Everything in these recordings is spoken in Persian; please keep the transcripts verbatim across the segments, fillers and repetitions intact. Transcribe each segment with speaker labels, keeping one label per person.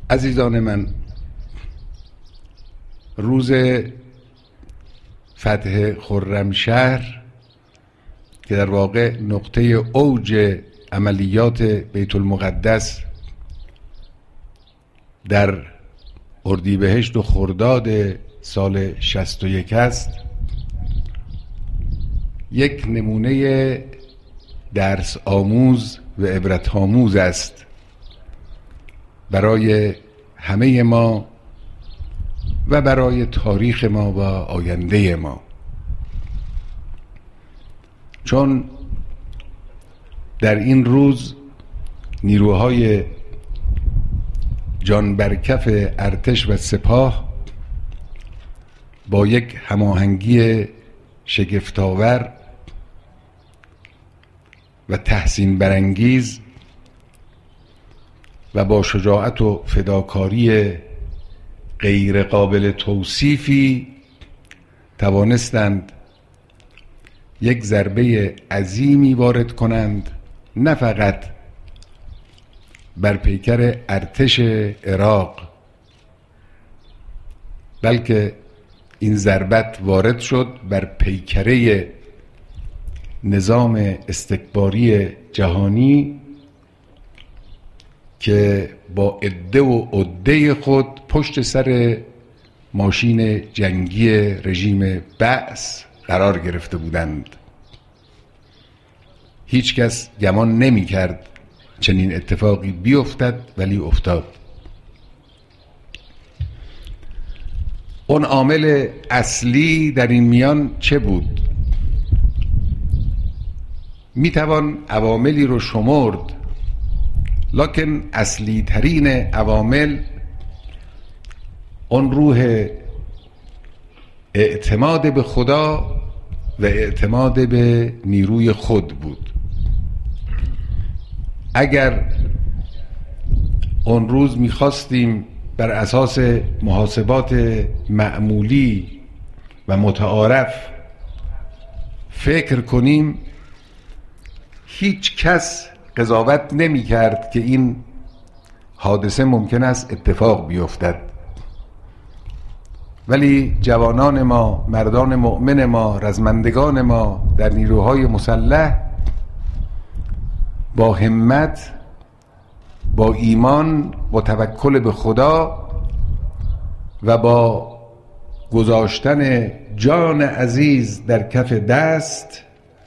Speaker 1: عزیزان من، روز فتح خرمشهر که در واقع نقطه اوج عملیات بیت المقدس در اردیبهشت و خرداد سال شصت و یک است، یک نمونه درس آموز و عبرت آموز است برای همه ما و برای تاریخ ما و آینده ما، چون در این روز نیروهای جان برکف ارتش و سپاه با یک هماهنگی شگفت‌آور و تحسین برانگیز و با شجاعت و فداکاری غیر قابل توصیفی توانستند یک ضربه عظیمی وارد کنند، نه فقط بر پیکر ارتش عراق، بلکه این ضربت وارد شد بر پیکره نظام استکباری جهانی که با عده و عده خود پشت سر ماشین جنگی رژیم بعث قرار گرفته بودند. هیچ کس گمان نمی کرد چنین اتفاقی بیفتد، ولی افتاد. اون عامل اصلی در این میان چه بود؟ می توان عواملی رو شمرد، لکن اصلی ترین عوامل اون روح اعتماد به خدا و اعتماد به نیروی خود بود. اگر اون روز میخواستیم بر اساس محاسبات معمولی و متعارف فکر کنیم، هیچ کس قضاوت نمی کرد که این حادثه ممکن است اتفاق بیفتد، ولی جوانان ما، مردان مؤمن ما، رزمندگان ما در نیروهای مسلح با همت، با ایمان، با توکل به خدا و با گذاشتن جان عزیز در کف دست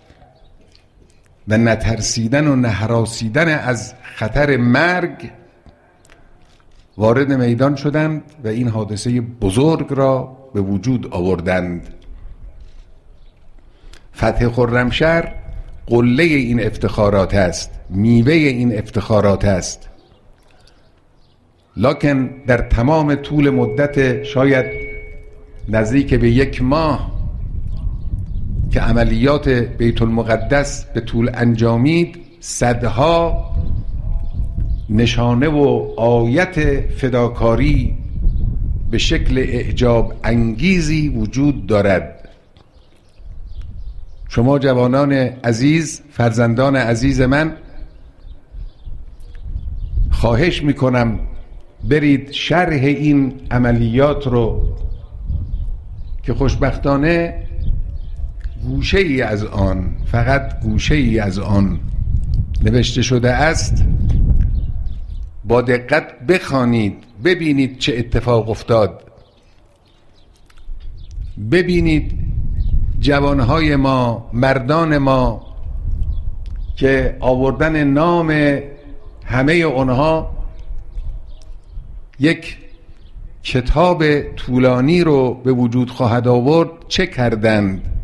Speaker 1: و نترسیدن و نهراسیدن از خطر مرگ وارد میدان شدند و این حادثه بزرگ را به وجود آوردند. فتح خرمشهر قله این افتخارات است، میوه این افتخارات است، لکن در تمام طول مدت شاید نزدیک به یک ماه که عملیات بیت المقدس به طول انجامید، صدها نشانه و آیت فداکاری به شکل اعجاب انگیزی وجود دارد. شما جوانان عزیز، فرزندان عزیز من، خواهش میکنم برید شرح این عملیات رو که خوشبختانه گوشه ای از آن، فقط گوشه ای از آن نوشته شده است، با دقت بخوانید، ببینید چه اتفاق افتاد، ببینید جوانهای ما، مردان ما که آوردن نام همه اونها یک کتاب طولانی رو به وجود خواهد آورد چه کردند.